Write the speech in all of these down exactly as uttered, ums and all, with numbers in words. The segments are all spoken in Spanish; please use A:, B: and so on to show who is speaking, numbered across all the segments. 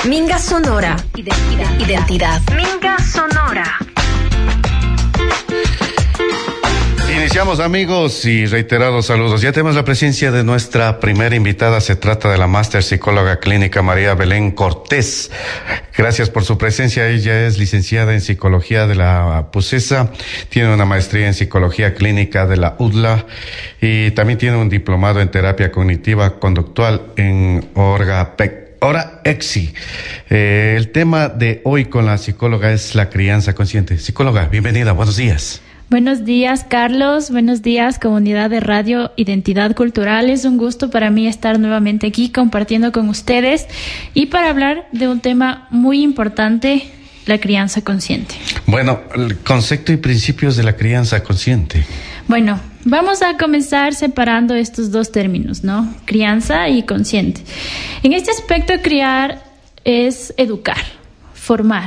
A: Minga Sonora. Identidad. Identidad. Minga Sonora.
B: Iniciamos, amigos, y reiterados saludos. Ya tenemos la presencia de nuestra primera invitada. Se trata de la máster psicóloga clínica María Belén Cortés. Gracias por su presencia. Ella es licenciada en psicología de la PUCESA, tiene una maestría en psicología clínica de la U D L A y también tiene un diplomado en terapia cognitiva conductual en ORGAPEC. Ahora, EXI. Eh, el tema de hoy con la psicóloga es la crianza consciente. Psicóloga, bienvenida, buenos días.
C: Buenos días, Carlos. Buenos días, comunidad de Radio Identidad Cultural. Es un gusto para mí estar nuevamente aquí compartiendo con ustedes y para hablar de un tema muy importante, la crianza consciente.
B: Bueno, el concepto y principios de la crianza consciente.
C: Bueno, vamos a comenzar separando estos dos términos, ¿no? Crianza y consciente. En este aspecto, criar es educar, formar,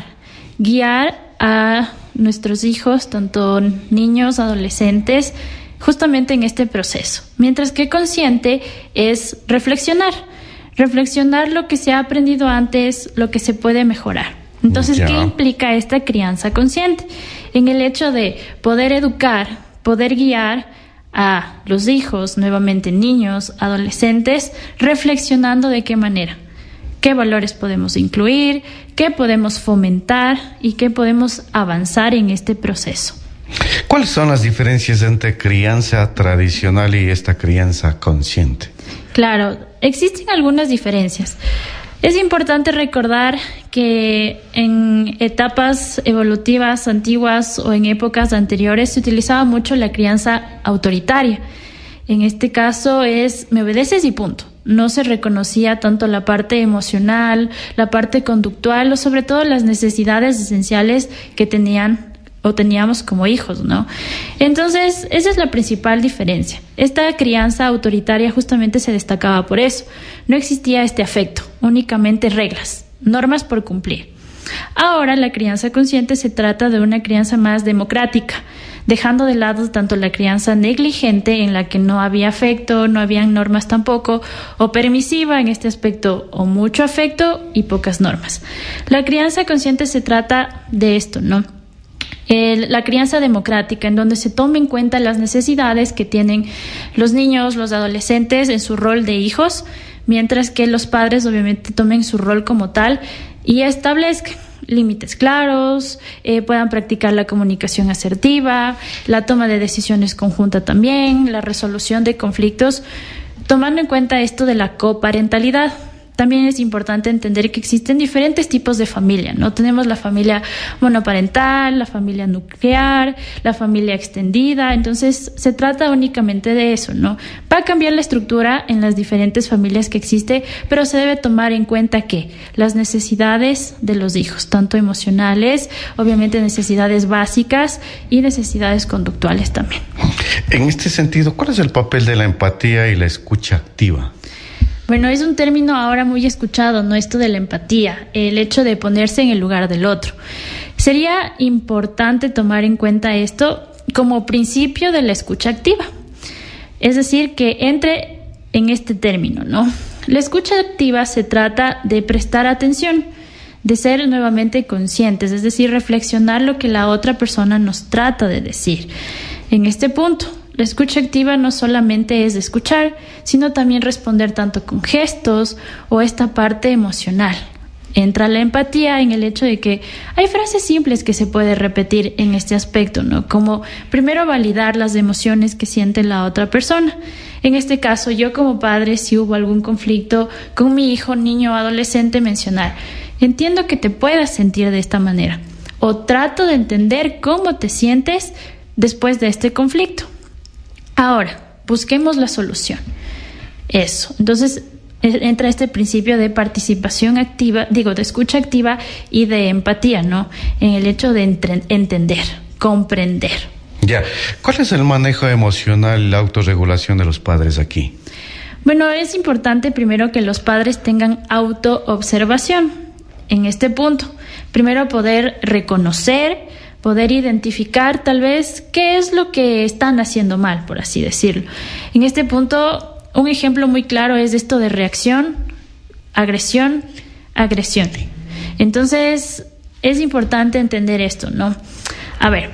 C: guiar a nuestros hijos, tanto niños, adolescentes, justamente en este proceso. Mientras que consciente es reflexionar, reflexionar lo que se ha aprendido antes, lo que se puede mejorar. Entonces, ya. ¿Qué implica esta crianza consciente? En el hecho de poder educar, poder guiar a los hijos, nuevamente niños, adolescentes, reflexionando de qué manera. ¿Qué valores podemos incluir? ¿Qué podemos fomentar? ¿Y qué podemos avanzar en este proceso?
B: ¿Cuáles son las diferencias entre crianza tradicional y esta crianza consciente?
C: Claro, existen algunas diferencias. Es importante recordar que en etapas evolutivas antiguas o en épocas anteriores se utilizaba mucho la crianza autoritaria. En este caso es me obedeces y punto. No se reconocía tanto la parte emocional, la parte conductual o sobre todo las necesidades esenciales que tenían o teníamos como hijos, ¿no? Entonces, esa es la principal diferencia. Esta crianza autoritaria justamente se destacaba por eso. No existía este afecto, únicamente reglas, normas por cumplir. Ahora, la crianza consciente se trata de una crianza más democrática, dejando de lado tanto la crianza negligente en la que no había afecto, no habían normas tampoco, o permisiva en este aspecto, o mucho afecto y pocas normas. La crianza consciente se trata de esto, ¿no? El, la crianza democrática, en donde se tomen en cuenta las necesidades que tienen los niños, los adolescentes en su rol de hijos, mientras que los padres obviamente tomen su rol como tal y establezcan límites claros, eh, puedan practicar la comunicación asertiva, la toma de decisiones conjunta también, la resolución de conflictos, tomando en cuenta esto de la coparentalidad. También es importante entender que existen diferentes tipos de familia, ¿no? Tenemos la familia monoparental, la familia nuclear, la familia extendida. Entonces, se trata únicamente de eso, ¿no? Va a cambiar la estructura en las diferentes familias que existe, pero se debe tomar en cuenta que las necesidades de los hijos, tanto emocionales, obviamente necesidades básicas y necesidades conductuales también.
B: En este sentido, ¿cuál es el papel de la empatía y la escucha activa?
C: Bueno, es un término ahora muy escuchado, ¿no? Esto de la empatía, el hecho de ponerse en el lugar del otro. Sería importante tomar en cuenta esto como principio de la escucha activa. Es decir, que entre en este término, ¿no? La escucha activa se trata de prestar atención, de ser nuevamente conscientes, es decir, reflexionar lo que la otra persona nos trata de decir. En este punto, la escucha activa no solamente es escuchar, sino también responder tanto con gestos o esta parte emocional. Entra la empatía en el hecho de que hay frases simples que se puede repetir en este aspecto, ¿no? Como primero validar las emociones que siente la otra persona. En este caso, yo como padre, si hubo algún conflicto con mi hijo, niño o adolescente, mencionar, entiendo que te puedas sentir de esta manera, o trato de entender cómo te sientes después de este conflicto. Ahora, busquemos la solución. Eso. Entonces, entra este principio de participación activa, digo, de escucha activa y de empatía, ¿no? En el hecho de entre- entender, comprender.
B: Ya. ¿Cuál es el manejo emocional y la autorregulación de los padres aquí?
C: Bueno, es importante primero que los padres tengan autoobservación en este punto. Primero poder reconocer, poder identificar tal vez qué es lo que están haciendo mal, por así decirlo. En este punto, un ejemplo muy claro es esto de reacción, agresión, agresión. Entonces, es importante entender esto, ¿no? A ver,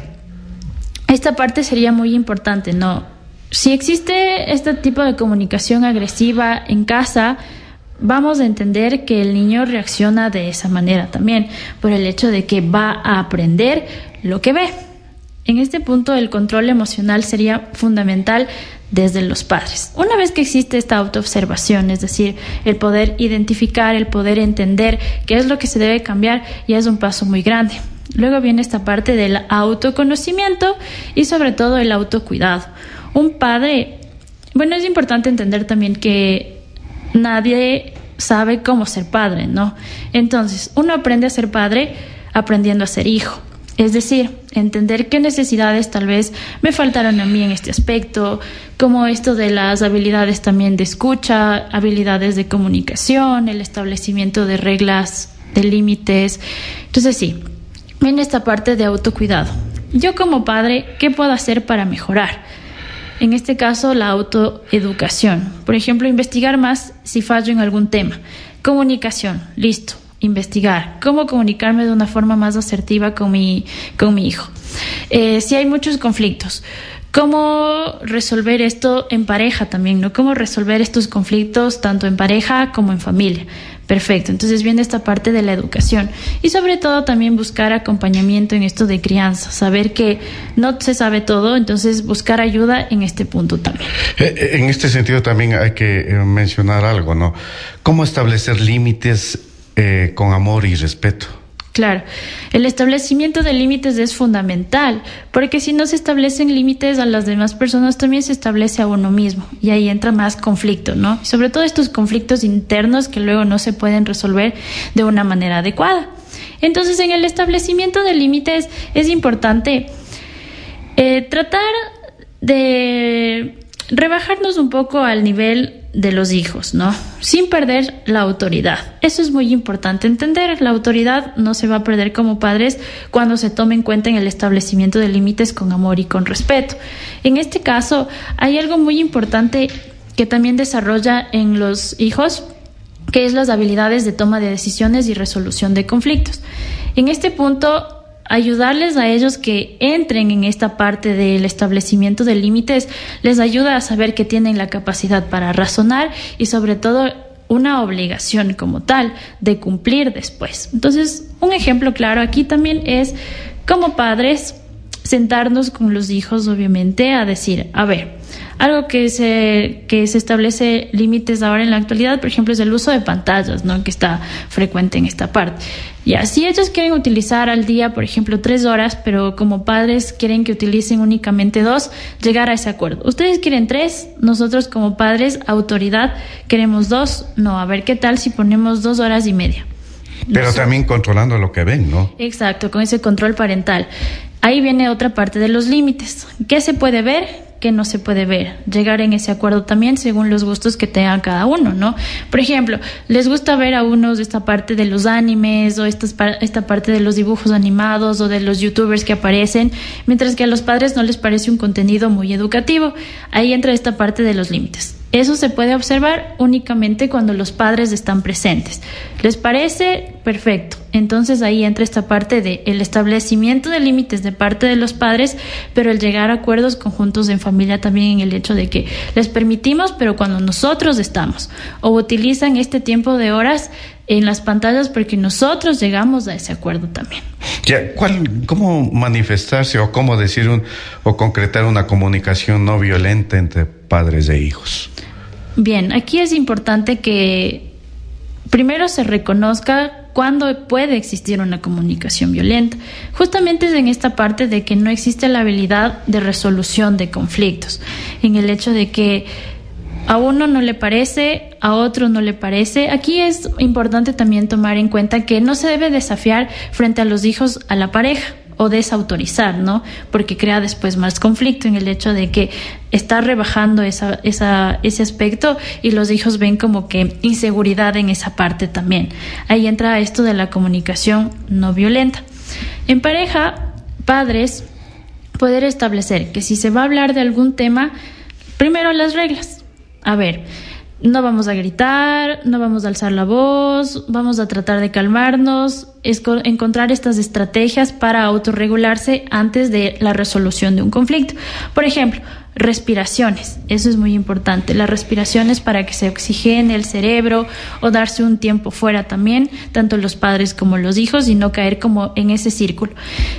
C: esta parte sería muy importante, ¿no? Si existe este tipo de comunicación agresiva en casa, vamos a entender que el niño reacciona de esa manera también, por el hecho de que va a aprender lo que ve. En este punto, el control emocional sería fundamental desde los padres. Una vez que existe esta autoobservación, es decir, el poder identificar, el poder entender qué es lo que se debe cambiar, ya es un paso muy grande. Luego viene esta parte del autoconocimiento y sobre todo el autocuidado. Un padre, bueno, es importante entender también que nadie sabe cómo ser padre, ¿no? Entonces, uno aprende a ser padre aprendiendo a ser hijo. Es decir, entender qué necesidades tal vez me faltaron a mí en este aspecto, como esto de las habilidades también de escucha, habilidades de comunicación, el establecimiento de reglas, de límites. Entonces sí, viene esta parte de autocuidado. Yo como padre, ¿qué puedo hacer para mejorar? En este caso, la autoeducación. Por ejemplo, investigar más si fallo en algún tema. Comunicación, listo. Investigar, cómo comunicarme de una forma más asertiva con mi, con mi hijo. Eh, si hay muchos conflictos, cómo resolver esto en pareja también, ¿no? Cómo resolver estos conflictos tanto en pareja como en familia. Perfecto, entonces viene esta parte de la educación y sobre todo también buscar acompañamiento en esto de crianza, saber que no se sabe todo, entonces buscar ayuda en este punto también.
B: En este sentido también hay que mencionar algo, ¿no? ¿Cómo establecer límites Eh, con amor y respeto?
C: Claro, el establecimiento de límites es fundamental, porque si no se establecen límites a las demás personas, también se establece a uno mismo, y ahí entra más conflicto, ¿no? Y sobre todo estos conflictos internos que luego no se pueden resolver de una manera adecuada. Entonces, en el establecimiento de límites es importante eh, tratar de rebajarnos un poco al nivel de los hijos, ¿no? Sin perder la autoridad. Eso es muy importante entender. La autoridad no se va a perder como padres cuando se tome en cuenta en el establecimiento de límites con amor y con respeto. En este caso, hay algo muy importante que también desarrolla en los hijos, que es las habilidades de toma de decisiones y resolución de conflictos. En este punto, ayudarles a ellos que entren en esta parte del establecimiento de límites les ayuda a saber que tienen la capacidad para razonar y sobre todo una obligación como tal de cumplir después. Entonces, un ejemplo claro aquí también es, como padres, sentarnos con los hijos, obviamente, a decir, a ver, algo que se, que se establece límites ahora en la actualidad, por ejemplo, es el uso de pantallas, ¿no? Que está frecuente en esta parte. Ya, si ellos quieren utilizar al día, por ejemplo, tres horas, pero como padres quieren que utilicen únicamente dos, llegar a ese acuerdo. Ustedes quieren tres, nosotros como padres, autoridad, queremos dos. No, a ver qué tal si ponemos dos horas y media.
B: Pero no, también controlando lo que ven, ¿no?
C: Exacto, con ese control parental. Ahí viene otra parte de los límites. ¿Qué se puede ver? ¿Qué no se puede ver? Llegar en ese acuerdo también según los gustos que tenga cada uno, ¿no? Por ejemplo, les gusta ver a unos esta parte de los animes o esta, esta parte de los dibujos animados o de los youtubers que aparecen, mientras que a los padres no les parece un contenido muy educativo. Ahí entra esta parte de los límites. Eso se puede observar únicamente cuando los padres están presentes. ¿Les parece? Perfecto. Entonces ahí entra esta parte de el establecimiento de límites de parte de los padres, pero el llegar a acuerdos conjuntos en familia también en el hecho de que les permitimos, pero cuando nosotros estamos, o utilizan este tiempo de horas en las pantallas porque nosotros llegamos a ese acuerdo también.
B: Ya, ¿cuál, cómo manifestarse o cómo decir un, o concretar una comunicación no violenta entre padres e hijos?
C: Bien, aquí es importante que primero se reconozca cuándo puede existir una comunicación violenta. Justamente es en esta parte de que no existe la habilidad de resolución de conflictos, en el hecho de que a uno no le parece, a otro no le parece. Aquí es importante también tomar en cuenta que no se debe desafiar frente a los hijos a la pareja o desautorizar, ¿no? Porque crea después más conflicto en el hecho de que está rebajando esa, esa, ese aspecto y los hijos ven como que inseguridad en esa parte también. Ahí entra esto de la comunicación no violenta. En pareja, padres, poder establecer que si se va a hablar de algún tema, primero las reglas. A ver, No vamos a gritar, no vamos a alzar la voz, vamos a tratar de calmarnos, es encontrar estas estrategias para autorregularse antes de la resolución de un conflicto. Por ejemplo, respiraciones, eso es muy importante. Las respiraciones para que se oxigene el cerebro o darse un tiempo fuera también, tanto los padres como los hijos, y no caer como en ese círculo.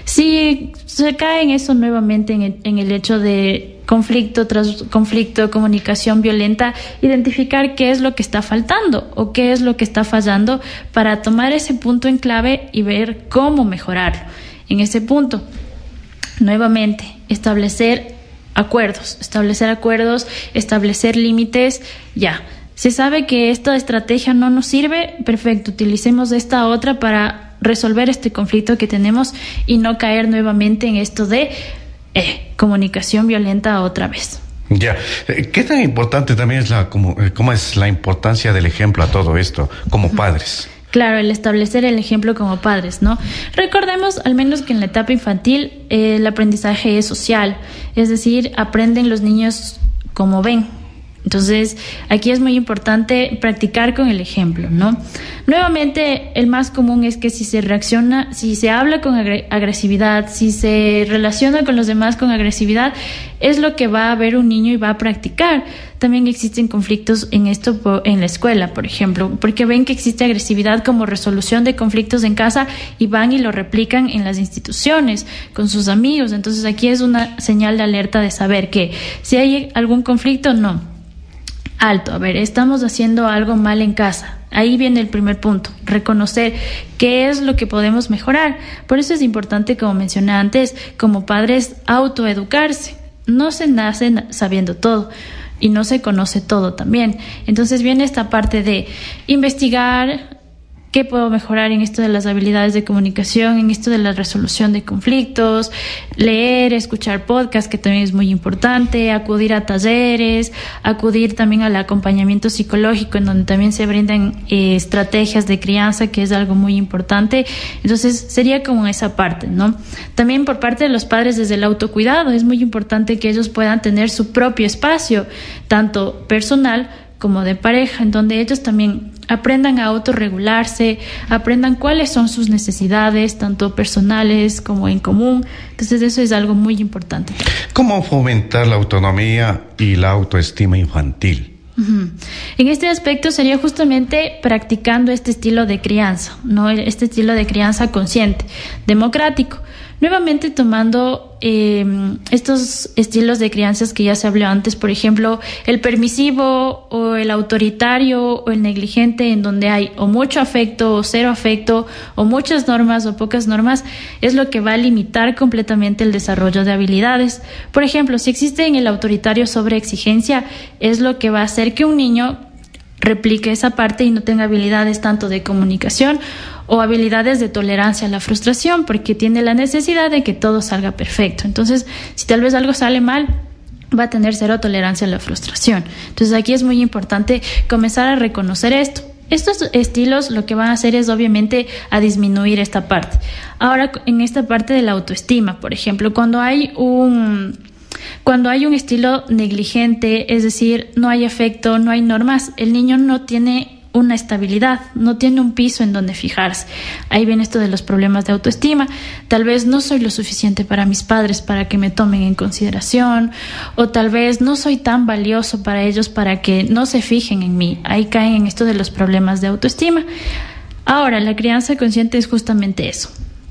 C: Si se cae en eso nuevamente, en el, en el hecho de conflicto tras conflicto, comunicación violenta, identificar qué es lo que está faltando o qué es lo que está fallando para tomar ese punto en clave y ver cómo mejorarlo. En ese punto, nuevamente, establecer acuerdos, establecer acuerdos, establecer límites, ya. Se sabe que esta estrategia no nos sirve, perfecto, utilicemos esta otra para resolver este conflicto que tenemos y no caer nuevamente en esto de eh, comunicación violenta otra vez.
B: Ya, ¿qué tan importante también es la, cómo, cómo es la importancia del ejemplo a todo esto como padres?
C: Claro, el establecer el ejemplo como padres, ¿no? Recordemos, al menos que en la etapa infantil, eh, el aprendizaje es social, es decir, aprenden los niños como ven. Entonces, aquí es muy importante practicar con el ejemplo, ¿no? Nuevamente, el más común es que si se reacciona, si se habla con agre- agresividad, si se relaciona con los demás con agresividad, es lo que va a ver un niño y va a practicar. También existen conflictos en esto por, en la escuela, por ejemplo, porque ven que existe agresividad como resolución de conflictos en casa y van y lo replican en las instituciones, con sus amigos. Entonces, aquí es una señal de alerta de saber que si hay algún conflicto, no. Alto, a ver, estamos haciendo algo mal en casa. Ahí viene el primer punto, reconocer qué es lo que podemos mejorar. Por eso es importante, como mencioné antes, como padres, autoeducarse. No se nace sabiendo todo y no se conoce todo también. Entonces viene esta parte de investigar qué puedo mejorar en esto de las habilidades de comunicación, en esto de la resolución de conflictos, leer, escuchar podcasts, que también es muy importante, acudir a talleres, acudir también al acompañamiento psicológico, en donde también se brindan eh, estrategias de crianza, que es algo muy importante. Entonces, sería como esa parte, ¿no? También por parte de los padres, desde el autocuidado, es muy importante que ellos puedan tener su propio espacio, tanto personal como de pareja, en donde ellos también aprendan a autorregularse, aprendan cuáles son sus necesidades, tanto personales como en común. Entonces, eso es algo muy importante.
B: ¿Cómo fomentar la autonomía y la autoestima infantil?
C: Uh-huh. En este aspecto sería justamente practicando este estilo de crianza, ¿no? Este estilo de crianza consciente, democrático. Nuevamente tomando eh, estos estilos de crianzas que ya se habló antes, por ejemplo, el permisivo o el autoritario o el negligente, en donde hay o mucho afecto o cero afecto o muchas normas o pocas normas, es lo que va a limitar completamente el desarrollo de habilidades. Por ejemplo, si existe en el autoritario sobreexigencia, es lo que va a hacer que un niño replique esa parte y no tenga habilidades tanto de comunicación o habilidades de tolerancia a la frustración, porque tiene la necesidad de que todo salga perfecto. Entonces, si tal vez algo sale mal, va a tener cero tolerancia a la frustración. Entonces, aquí es muy importante comenzar a reconocer esto. Estos estilos lo que van a hacer es obviamente a disminuir esta parte. Ahora, en esta parte de la autoestima, por ejemplo, cuando hay un... Cuando hay un estilo negligente, es decir, no hay afecto, no hay normas, el niño no tiene una estabilidad, no tiene un piso en donde fijarse. Ahí viene esto de los problemas de autoestima. Tal vez no soy lo suficiente para mis padres para que me tomen en consideración, o tal vez no soy tan valioso para ellos para que no se fijen en mí. Ahí caen en esto de los problemas de autoestima. Ahora, la crianza consciente es justamente eso.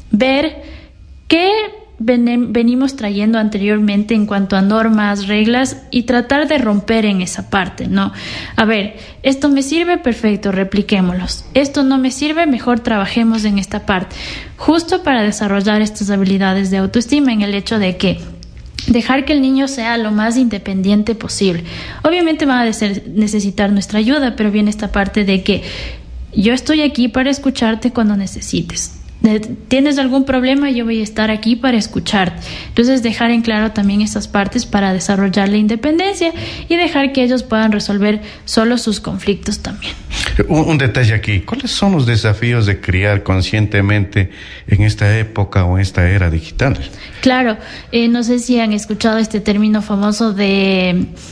C: Ver qué venimos trayendo anteriormente en cuanto a normas, reglas, y tratar de romper en esa parte, ¿no? A ver, esto me sirve, perfecto, repliquémoslos. Esto no me sirve, mejor trabajemos en esta parte. Justo para desarrollar estas habilidades de autoestima, en el hecho de que dejar que el niño sea lo más independiente posible. Obviamente van a necesitar nuestra ayuda, pero viene esta parte de que yo estoy aquí para escucharte cuando necesites. ¿Tienes algún problema? Yo voy a estar aquí para escucharte. Entonces, dejar en claro también estas partes para desarrollar la independencia y dejar que ellos puedan resolver solo sus conflictos también.
B: Un, un detalle aquí, ¿cuáles son los desafíos de criar conscientemente en esta época o en esta era digital?
C: Claro, eh, no sé si han escuchado este término famoso de...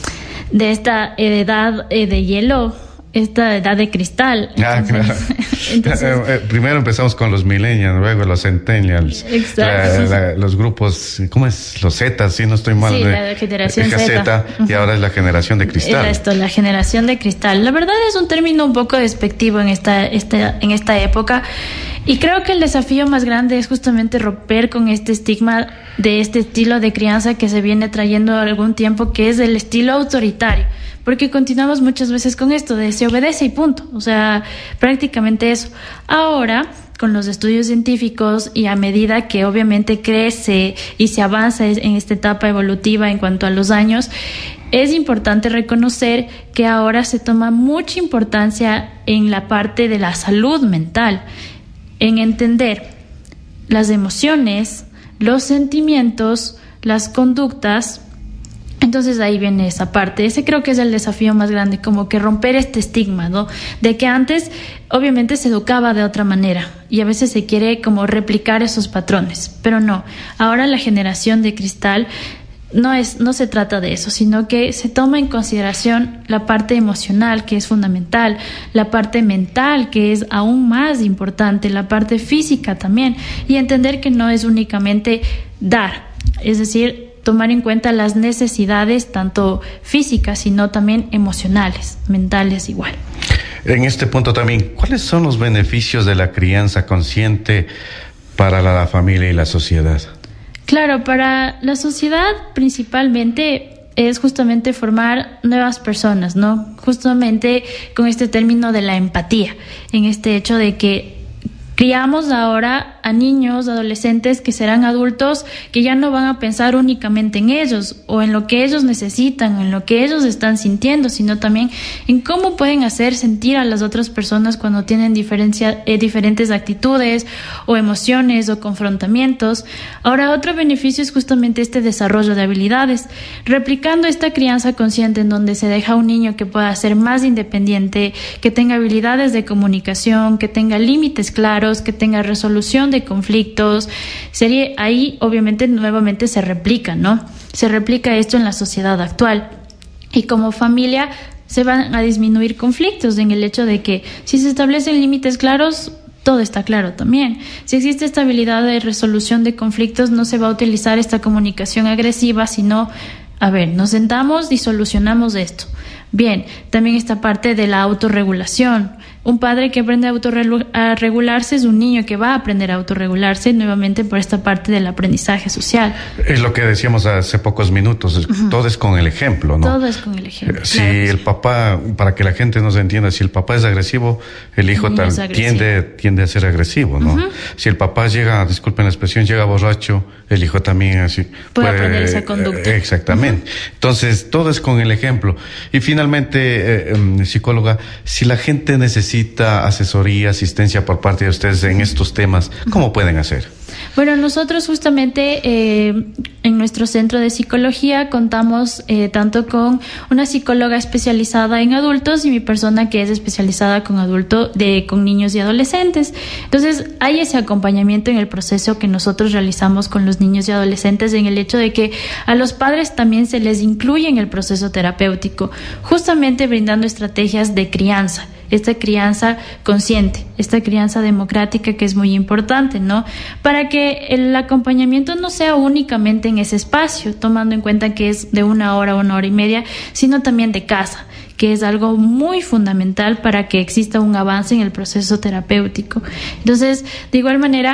C: de esta edad eh, de hielo, esta edad de cristal.
B: Ah,
C: entonces,
B: claro.
C: entonces,
B: Eh, eh, Primero empezamos con los millennials, luego los centennials,
C: Exacto.
B: la- la- los grupos, ¿cómo es? Los Zetas, si no estoy mal.
C: Sí,
B: de-
C: la generación
B: de
C: Z.
B: Z, y ahora es la generación de cristal.
C: Era esto, la generación de cristal. La verdad es un término un poco despectivo en esta, esta, en esta época. Y creo que el desafío más grande es justamente romper con este estigma de este estilo de crianza que se viene trayendo algún tiempo, que es el estilo autoritario. Porque continuamos muchas veces con esto de se obedece y punto. O sea, prácticamente eso. Ahora, con los estudios científicos y a medida que obviamente crece y se avanza en esta etapa evolutiva en cuanto a los años, es importante reconocer que ahora se toma mucha importancia en la parte de la salud mental, en entender las emociones, los sentimientos, las conductas. Entonces ahí viene esa parte. Ese creo que es el desafío más grande, como que romper este estigma, ¿no? De que antes obviamente se educaba de otra manera y a veces se quiere como replicar esos patrones, pero no. Ahora la generación de cristal no es, no se trata de eso, sino que se toma en consideración la parte emocional, que es fundamental, la parte mental, que es aún más importante, la parte física también, y entender que no es únicamente dar, es decir, tomar en cuenta las necesidades tanto físicas, sino también emocionales, mentales igual.
B: En este punto también, ¿cuáles son los beneficios de la crianza consciente para la familia y la sociedad?
C: Claro, para la sociedad principalmente es justamente formar nuevas personas, ¿no? Justamente con este término de la empatía, en este hecho de que criamos ahora a niños, adolescentes que serán adultos que ya no van a pensar únicamente en ellos o en lo que ellos necesitan, en lo que ellos están sintiendo, sino también en cómo pueden hacer sentir a las otras personas cuando tienen diferencia, eh, diferentes actitudes o emociones o confrontamientos. Ahora, otro beneficio es justamente este desarrollo de habilidades, replicando esta crianza consciente en donde se deja a un niño que pueda ser más independiente, que tenga habilidades de comunicación, que tenga límites claros, que tenga resolución de conflictos. Sería ahí obviamente nuevamente se replica, ¿no? Se replica esto en la sociedad actual. Y como familia se van a disminuir conflictos en el hecho de que si se establecen límites claros, todo está claro también. Si existe esta habilidad de resolución de conflictos, no se va a utilizar esta comunicación agresiva, sino, a ver, nos sentamos y solucionamos esto. Bien, también esta parte de la autorregulación. Un padre que aprende a autorregularse es un niño que va a aprender a autorregularse nuevamente por esta parte del aprendizaje social.
B: Es lo que decíamos hace pocos minutos, uh-huh. Todo es con el ejemplo, ¿no?
C: Todo es con el ejemplo.
B: Si
C: claro,
B: el
C: sí.
B: papá, para que la gente nos entienda, si el papá es agresivo, el hijo
C: el
B: tal, tiende, tiende a ser agresivo, ¿no? Uh-huh. Si el papá llega, disculpen la expresión, llega borracho, el hijo también así
C: puede, puede aprender esa conducta.
B: Eh, exactamente. Uh-huh. Entonces, todo es con el ejemplo. Y finalmente, eh, eh, psicóloga, si la gente necesita necesita asesoría, asistencia por parte de ustedes en estos temas, ¿cómo pueden hacer?
C: Bueno, nosotros justamente eh, en nuestro centro de psicología contamos eh, tanto con una psicóloga especializada en adultos y mi persona que es especializada con adultos, de, con niños y adolescentes. Entonces, hay ese acompañamiento en el proceso que nosotros realizamos con los niños y adolescentes, en el hecho de que a los padres también se les incluye en el proceso terapéutico, justamente brindando estrategias de crianza. Esta crianza consciente, esta crianza democrática que es muy importante, ¿no? Para que el acompañamiento no sea únicamente en ese espacio, tomando en cuenta que es de una hora a una hora y media, sino también de casa, que es algo muy fundamental para que exista un avance en el proceso terapéutico. Entonces, de igual manera,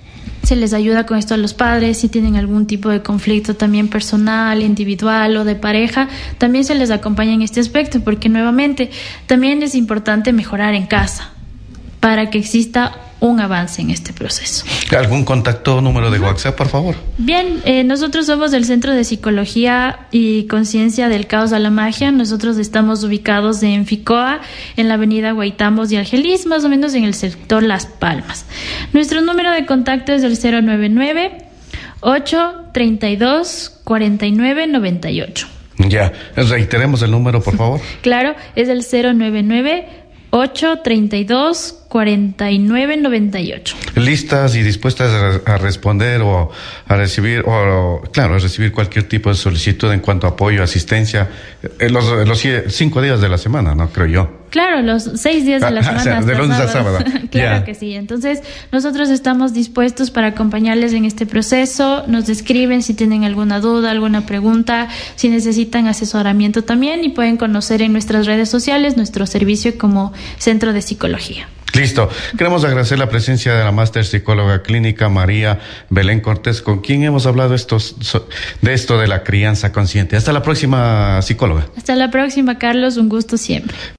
C: se les ayuda con esto a los padres, si tienen algún tipo de conflicto también personal, individual o de pareja, también se les acompaña en este aspecto, porque nuevamente también es importante mejorar en casa para que exista un avance en este proceso.
B: ¿Algún contacto, número de WhatsApp, por favor?
C: Bien, eh, nosotros somos del Centro de Psicología y Conciencia del Caos a la Magia. Nosotros estamos ubicados en Ficoa, en la avenida Guaitambos y Argelis, más o menos en el sector Las Palmas. Nuestro número de contacto es el cero nueve nueve, ocho tres dos, cuatro nueve nueve ocho.
B: Ya, reiteremos el número, por favor.
C: Claro, es el cero nueve nueve, ocho treinta y dos cuarenta y nueve noventa y ocho.
B: Listas y dispuestas a, a responder o a recibir, o claro, a recibir cualquier tipo de solicitud en cuanto a apoyo, asistencia, en los, en los cinco días de la semana, ¿no? Creo yo.
C: Claro, los seis días de la semana.
B: O sea, de lunes a sábado.
C: Claro
B: yeah.
C: que sí. Entonces, nosotros estamos dispuestos para acompañarles en este proceso. Nos escriben si tienen alguna duda, alguna pregunta, si necesitan asesoramiento también, y pueden conocer en nuestras redes sociales nuestro servicio como Centro de Psicología.
B: Listo. Queremos agradecer la presencia de la máster psicóloga clínica María Belén Cortés, con quien hemos hablado estos, de esto de la crianza consciente. Hasta la próxima, psicóloga.
C: Hasta la próxima, Carlos. Un gusto siempre.